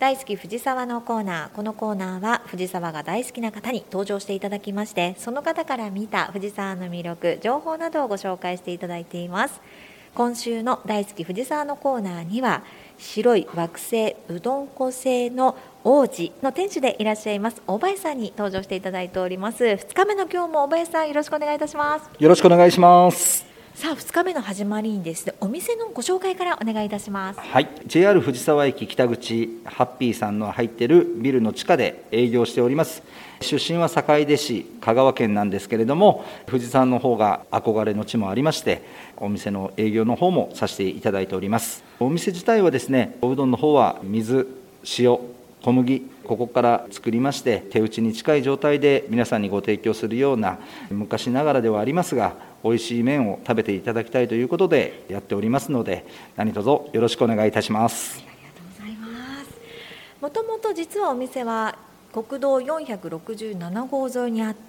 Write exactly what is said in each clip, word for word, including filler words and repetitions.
大好き藤沢のコーナー。このコーナーは藤沢が大好きな方に登場していただきまして、その方から見た藤沢の魅力、情報などをご紹介していただいています。今週の大好き藤沢のコーナーには、白い惑星うどん粉製の王子の店主でいらっしゃいます大林さんに登場していただいております。ふつかめの今日も大林さん、よろしくお願いいたします。 よろしくお願いします。 さあ、ふつかめの始まりにですね、お店のご紹介からお願いいたします。 はい、ジェイアール 藤沢駅北口、ハッピーさんの入っているビルの地下で営業しております。出身は坂出市、香川県なんですけれども、藤沢の方が憧れの地もありまして、お店の営業の方もさせていただいております。お店自体はですね、おうどんの方は水、塩、小麦、ここから作りまして、手打ちに近い状態で皆さんにご提供するような、昔ながらではありますが、おいしい麺を食べていただきたいということでやっておりますので、何卒よろしくお願いいたします。 ありがとうございます。もともと実はお店は国道よんひゃくろくじゅうななごう沿いにあって、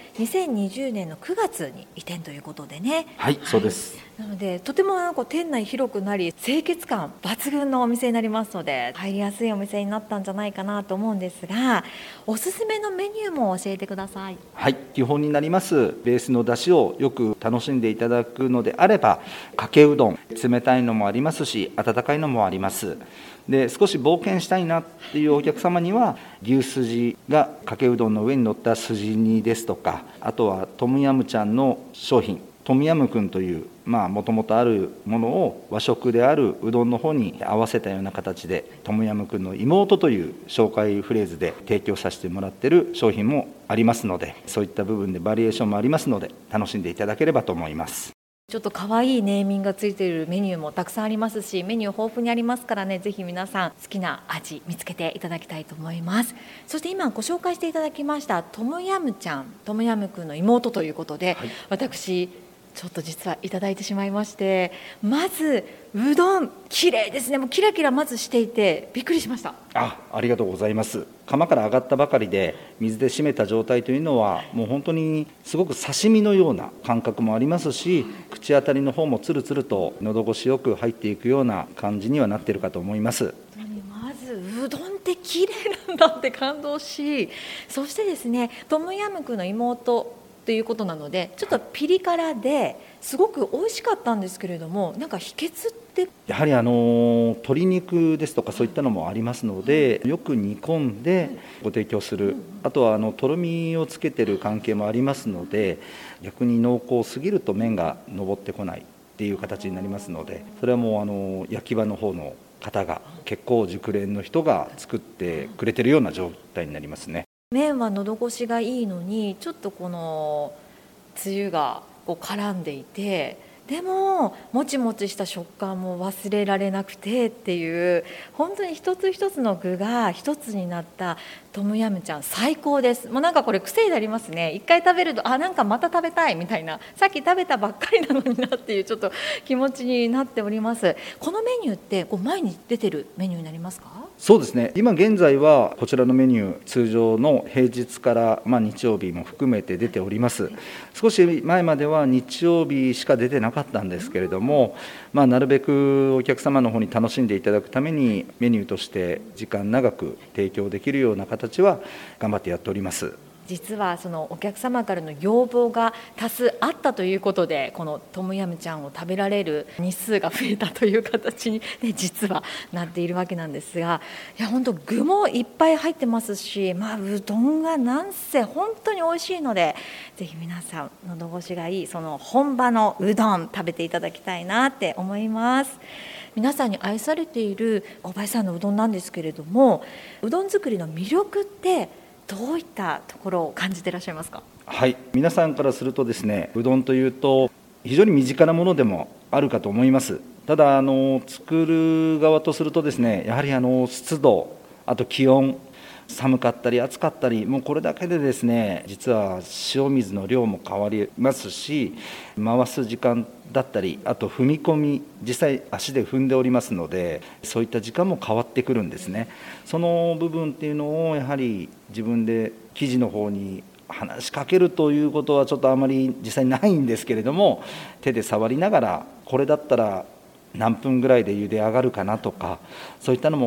にせんにじゅうねんのくがつに移転ということでね。 はい、はい、そうです。 なのでとてもなんか店内広くなり、清潔感抜群のお店になりますので、入りやすいお店になったんじゃないかなと思うんですが、おすすめのメニューも教えてください。 はい、基本になりますベースの出汁をよく楽しんでいただくのであれば、かけうどん、冷たいのもありますし、温かいのもあります。で、少し冒険したいなっていうお客様には、牛すじがかけうどんの上に乗ったすじ煮ですとか、あとはトムヤムちゃんの商品、トムヤムくんというもともとあるものを和食であるうどんの方に合わせたような形で、トムヤムくんの妹という紹介フレーズで提供させてもらっている商品もありますので、そういった部分でバリエーションもありますので、楽しんでいただければと思います。 ちょっと可愛いネーミングがついているメニューもたくさんありますし、メニュー豊富にありますからね、ぜひ皆さん好きな味見つけていただきたいと思います。そして今ご紹介していただきましたトムヤムちゃん、トムヤムくんの妹ということで、はい、私ちょっと実はいただいてしまいまして、まずうどん綺麗ですね。もうキラキラまずしていてびっくりしました。 あ、ありがとうございます。釜から上がったばかりで水で締めた状態というのは、もう本当にすごく刺身のような感覚もありますし、口当たりの方もつるつると喉越しよく入っていくような感じにはなっているかと思います。 まずうどんって綺麗なんだって感動し、そしてですね、トムヤムクンの妹ということなので、ちょっとピリ辛ですごく美味しかったんですけれども、なんか秘訣ってやはりあの鶏肉ですとかそういったのもありますので、よく煮込んでご提供する、あとはあのとろみをつけてる関係もありますので、逆に濃厚すぎると麺が上ってこないっていう形になりますので、それはもうあの焼き場の方の方が結構熟練の人が作ってくれてるような状態になりますね。 麺は喉越しがいいのに、ちょっとこのつゆがこう絡んでいて、でももちもちした食感も忘れられなくてっていう、本当に一つ一つの具が一つになったトムヤムちゃん、最高です。もうなんかこれ癖になりますね。一回食べると、あ、なんかまた食べたいみたいな、さっき食べたばっかりなのになっていうちょっと気持ちになっております。このメニューってこう前に出てるメニューになりますか？ そうですね、今現在はこちらのメニュー、通常の平日から、まあ、日曜日も含めて出ております。少し前までは日曜日しか出てなかったんですけれども、まあ、なるべくお客様の方に楽しんでいただくために、メニューとして時間長く提供できるような形は頑張ってやっております。 実はそのお客様からの要望が多数あったということで、このトムヤムちゃんを食べられる日数が増えたという形に、ね、実はなっているわけなんですが、いや本当具もいっぱい入ってますし、まあ、うどんがなんせ本当に美味しいので、ぜひ皆さん喉越しがいいその本場のうどん食べていただきたいなって思います。皆さんに愛されている大林さんのうどんなんですけれども、うどん作りの魅力ってどういったところを感じていらっしゃいますか？ はい、皆さんからするとですね、うどんというと非常に身近なものでもあるかと思います。ただあの作る側とするとですね、やはりあの湿度、あと気温、寒かったり暑かったり、もうこれだけでですね、実は塩水の量も変わりますし、回す時間だったり、あと踏み込み、実際足で踏んでおりますので、そういった時間も変わってくるんですね。その部分っていうのをやはり自分で生地の方に話しかけるということはちょっとあまり実際ないんですけれども、手で触りながらこれだったら何分ぐらいで茹で上がるかなとか、そういったのも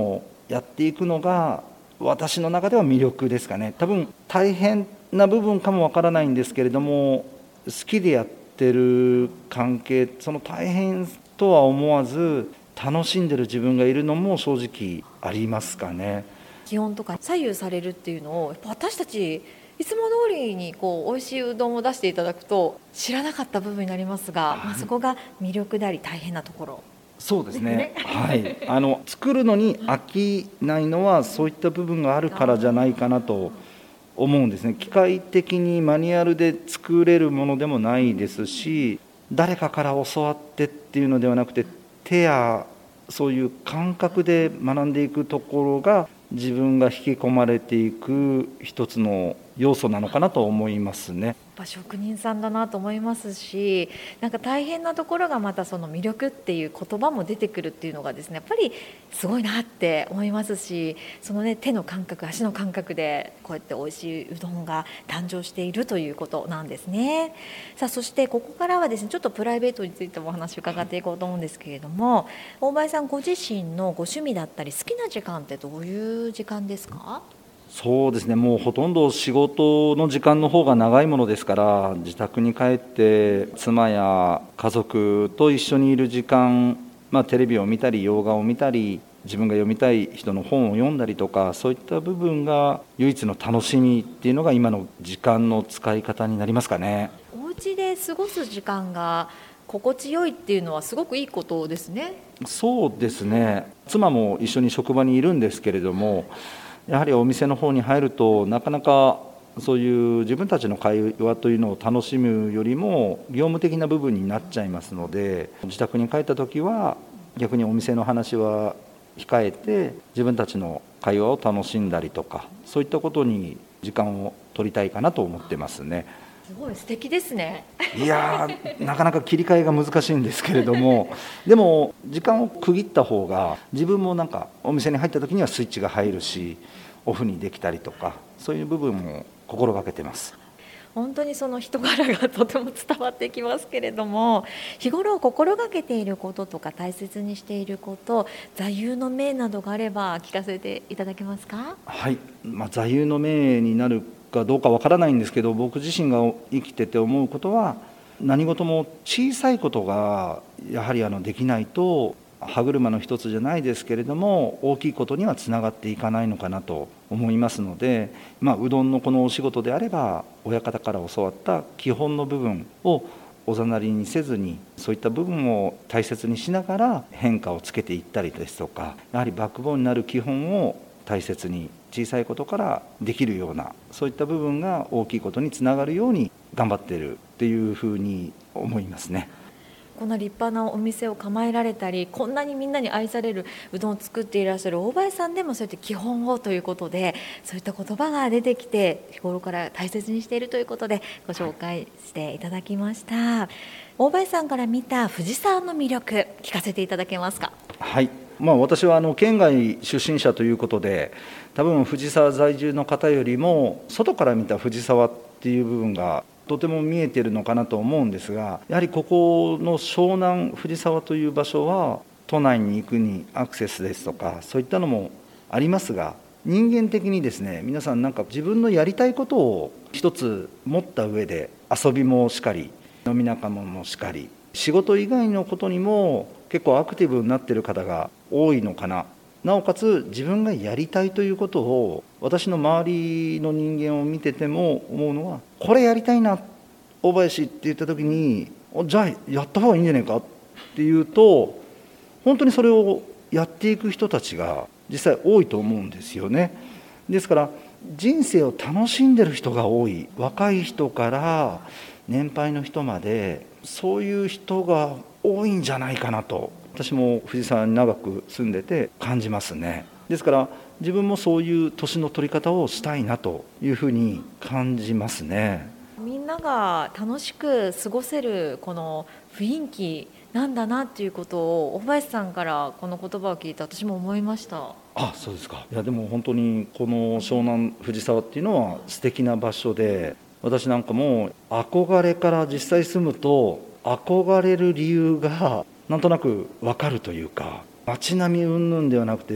やっていくのが私の中では魅力ですかね。多分大変な部分かもわからないんですけれども、好きでやってる関係、その大変とは思わず楽しんでる自分がいるのも正直ありますかね。 気温とか左右されるっていうのをやっぱ私たちいつも通りにこう美味しいうどんを出していただくと知らなかった部分になりますが、はい、まあ、そこが魅力であり大変なところ。 そうですね、はい、あの作るのに飽きないのはそういった部分があるからじゃないかなと思うんですね。機械的にマニュアルで作れるものでもないですし、誰かから教わってっていうのではなくて、手やそういう感覚で学んでいくところが自分が引き込まれていく一つの要素なのかなと思いますね。 やっぱ職人さんだなと思いますし、なんか大変なところがまたその魅力っていう言葉も出てくるっていうのがですね、やっぱりすごいなって思いますし、そのね手の感覚、足の感覚でこうやって美味しいうどんが誕生しているということなんですね。さあ、そしてここからはですねちょっとプライベートについてもお話を伺っていこうと思うんですけれども、大林さんご自身のご趣味だったり好きな時間ってどういう時間ですか？ そうですね、もうほとんど仕事の時間の方が長いものですから、自宅に帰って妻や家族と一緒にいる時間、まあ、テレビを見たり洋画を見たり、自分が読みたい人の本を読んだりとか、そういった部分が唯一の楽しみっていうのが今の時間の使い方になりますかね。 お家で過ごす時間が心地よいっていうのはすごくいいことですね。 そうですね、妻も一緒に職場にいるんですけれども、やはりお店の方に入るとなかなかそういう自分たちの会話というのを楽しむよりも業務的な部分になっちゃいますので、自宅に帰った時は逆にお店の話は控えて自分たちの会話を楽しんだりとか、そういったことに時間を取りたいかなと思ってますね。 すごい素敵ですね。 いやー、なかなか切り替えが難しいんですけれども、でも時間を区切った方が自分もなんかお店に入った時にはスイッチが入るし、オフにできたりとか、そういう部分も心がけてます。 本当にその人柄がとても伝わってきますけれども、日頃心がけていることとか大切にしていること、座右の銘などがあれば聞かせていただけますか？ はい、まあ、座右の銘になるかどうかわからないんですけど、僕自身が生きてて思うことは、何事も小さいことがやはりあのできないと歯車の一つじゃないですけれども、大きいことにはつながっていかないのかなと思いますので、まあ、うどんのこのお仕事であれば親方から教わった基本の部分をおざなりにせずに、そういった部分を大切にしながら変化をつけていったりですとか、やはりバックボーンになる基本を大切に小さいことからできるような、そういった部分が大きいことにつながるように頑張っているっていうふうに思いますね。 こんな立派なお店を構えられたり、こんなにみんなに愛されるうどんを作っていらっしゃる大林さんでもそうやって基本をということで、そういった言葉が出てきて日頃から大切にしているということでご紹介していただきました。大林さんから見た藤沢の魅力聞かせていただけますか？ はい、まあ、私はあの県外出身者ということで、多分藤沢在住の方よりも外から見た藤沢っていう部分がとても見えているのかなと思うんですが、やはりここの湘南藤沢という場所は都内に行くにアクセスですとかそういったのもありますが、人間的にですね、皆さんなんか自分のやりたいことを一つ持った上で、遊びもしかり飲み仲間もしかり仕事以外のことにも結構アクティブになっている方が多いのかな。なおかつ自分がやりたいということを、私の周りの人間を見てても思うのは、これやりたいな大林って言った時に、じゃあやった方がいいんじゃないかっていうと、本当にそれをやっていく人たちが実際多いと思うんですよね。ですから人生を楽しんでる人が多い、若い人から年配の人までそういう人が多いんじゃないかなと、私も藤沢に長く住んでて感じますね。ですから自分もそういう年の取り方をしたいなというふうに感じますね。 みんなが楽しく過ごせるこの雰囲気なんだなっていうことを大林さんからこの言葉を聞いて私も思いました。 あ、そうですか。いやでも本当にこの湘南藤沢っていうのは素敵な場所で、私なんかも憧れから実際住むと憧れる理由がなんとなく分かるというか、街並み云々ではなくて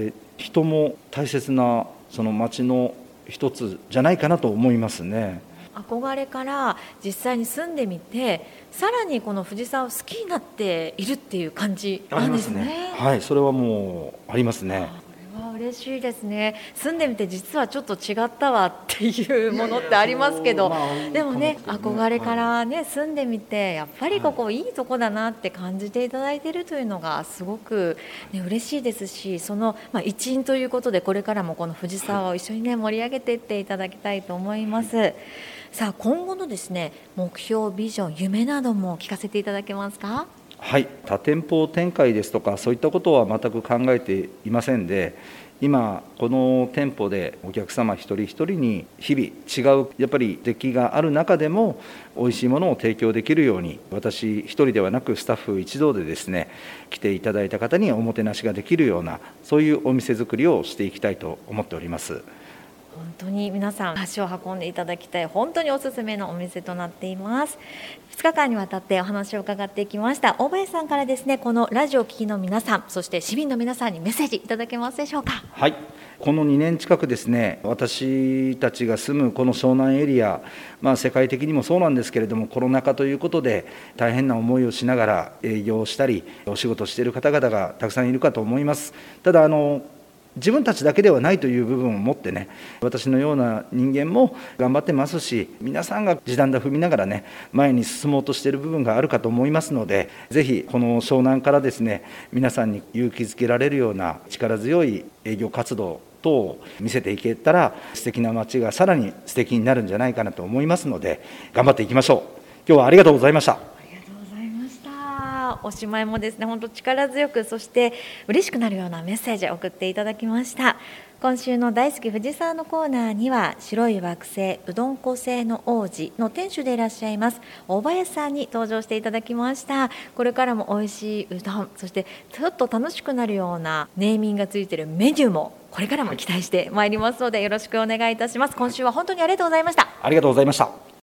人も大切なその町の一つじゃないかなと思いますね。 憧れから実際に住んでみて、さらにこの藤沢を好きになっているっていう感じなんですね。 ありますね。はい、それはもうありますね。 これは嬉しいですね。住んでみて実はちょっと違ったわっていうものってありますけど、 まあでもね、 かもですね憧れからね、住んでみてやっぱりここいいとこだなって感じていただいているというのがすごく、ね、嬉しいですし、その、まあ、一員ということでこれからもこの藤沢を一緒にね盛り上げていっていただきたいと思います。さあ、今後のですね、目標、ビジョン、夢なども聞かせていただけますか？ はい、多店舗展開ですとかそういったことは全く考えていませんで、今この店舗でお客様一人一人に日々違うやっぱり出来がある中でも美味しいものを提供できるように、私一人ではなくスタッフ一同でですね、来ていただいた方におもてなしができるような、そういうお店作りをしていきたいと思っております。 本当に皆さん足を運んでいただきたい、本当におすすめのお店となっています。ふつかかんにわたってお話を伺ってきました。大林さんからですね、このラジオを聴きの皆さん、そして市民の皆さんにメッセージいただけますでしょうか？ はい、このにねん近くですね、私たちが住むこの湘南エリア、まあ、世界的にもそうなんですけれども、コロナ禍ということで大変な思いをしながら営業をしたりお仕事している方々がたくさんいるかと思います。ただあの自分たちだけではないという部分を持ってね、私のような人間も頑張ってますし、皆さんが地団打踏みながらね、前に進もうとしている部分があるかと思いますので、ぜひこの湘南からですね、皆さんに勇気づけられるような力強い営業活動等を見せていけたら、素敵な街がさらに素敵になるんじゃないかなと思いますので、頑張っていきましょう。今日はありがとうございました。 おしまいもですね、本当力強く、そして嬉しくなるようなメッセージを送っていただきました。今週の大好き藤沢のコーナーには、白い惑星うどん粉製の王子の店主でいらっしゃいます大林さんに登場していただきました。これからも美味しいうどん、そしてちょっと楽しくなるようなネーミングがついているメニューもこれからも期待してまいりますので、よろしくお願いいたします。今週は本当にありがとうございました。 ありがとうございました。